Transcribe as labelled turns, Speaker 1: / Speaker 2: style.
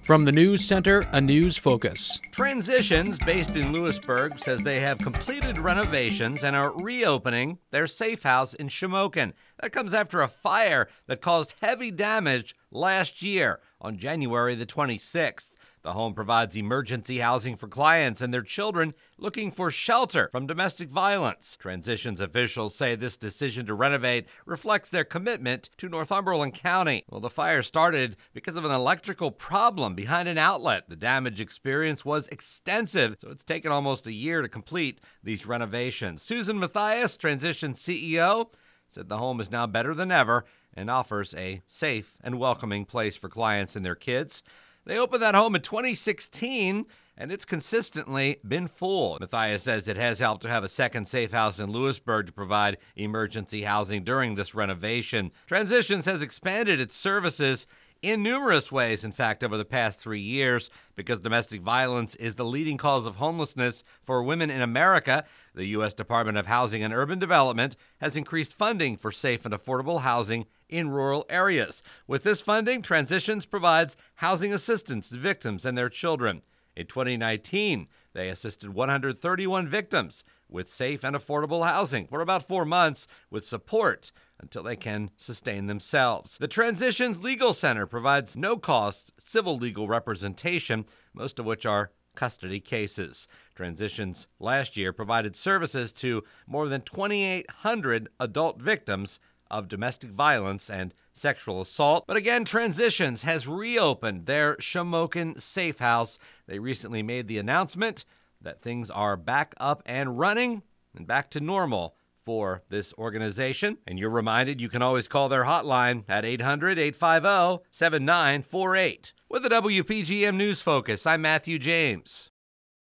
Speaker 1: From the News Center, a news focus.
Speaker 2: Transitions, based in Lewisburg, says they have completed renovations and are reopening their safe house in Shamokin. That comes after a fire that caused heavy damage last year on January the 26th. The home provides emergency housing for clients and their children looking for shelter from domestic violence. Transitions officials say this decision to renovate reflects their commitment to Northumberland County. Well, the fire started because of an electrical problem behind an outlet. The damage experience was extensive, so it's taken almost a year to complete these renovations. Susan Matthias, Transitions CEO, said the home is now better than ever and offers a safe and welcoming place for clients and their kids. They opened that home in 2016, and it's consistently been full. Matthias says it has helped to have a second safe house in Lewisburg to provide emergency housing during this renovation. Transitions has expanded its services in numerous ways, in fact, over the past 3 years, because domestic violence is the leading cause of homelessness for women in America. The U.S. Department of Housing and Urban Development has increased funding for safe and affordable housing in rural areas. With this funding, Transitions provides housing assistance to victims and their children. In 2019, they assisted 131 victims with safe and affordable housing for about 4 months with support until they can sustain themselves. The Transitions Legal Center provides no-cost civil legal representation, most of which are custody cases. Transitions last year provided services to more than 2,800 adult victims of domestic violence and sexual assault. But again, Transitions has reopened their Shamokin Safe House. They recently made the announcement that things are back up and running and back to normal for this organization. And you're reminded you can always call their hotline at 800-850-7948. With the WPGM News Focus, I'm Matthew James.